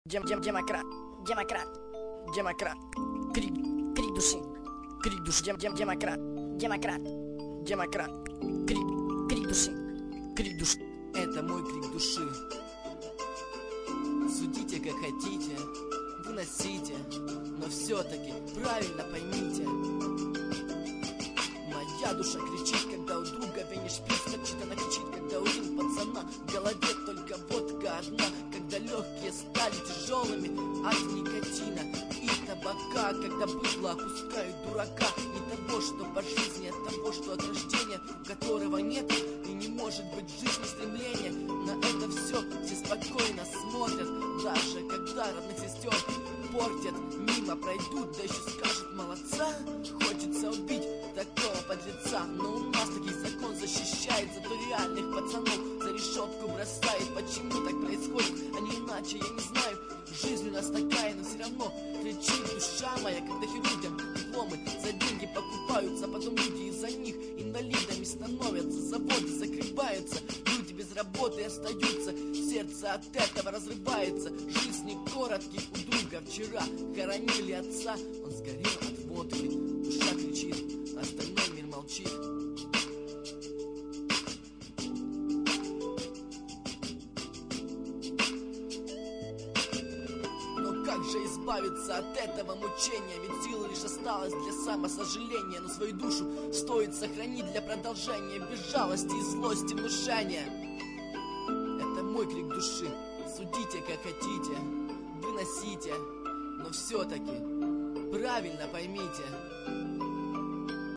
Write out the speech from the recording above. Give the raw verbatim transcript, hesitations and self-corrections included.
Дем, дем, демократ, демократ, демократ, крик, крик души, крик души, дем, дем, демократ, демократ, демократ, крик, крик души, крик души. Это мой крик души. Судите как хотите, выносите, но все-таки правильно поймите. Моя душа кричит, когда у друга венишь шприц торчит. Она кричит, когда у рим пацана в голове только водка одна. Когда легкие стали тяжелыми от никотина и табака. Когда быдло опускают дурака. Не того, что по жизни, а того, что от рождения, у которого нет и не может быть в жизни стремления. На это все все спокойно смотрят, даже когда родных сестер портят. Мимо пройдут, да еще скажут молодца. Хочется убить такого подлеца, но у нас таки закон защищает. Зато реальных пацанов за решетку бросает. Почему так происходит, а не иначе, я не знаю. Жизнь у нас такая, но все равно кричит душа моя. Когда хирургам дипломы за деньги покупаются, а потом люди из-за них инвалидами становятся. Заводы закрываются, люди без работы остаются. Сердце от этого разрывается. Жизни коротких у друга вчера хоронили отца. Он сгорел от водки, душа кричит, остальной мир молчит. Но как же избавиться от этого мучения? Ведь силы лишь осталось для самосожаления. Но свою душу стоит сохранить для продолжения, без жалости и злости внушения. Это мой крик души. Судите как хотите, выносите, но все-таки правильно поймите.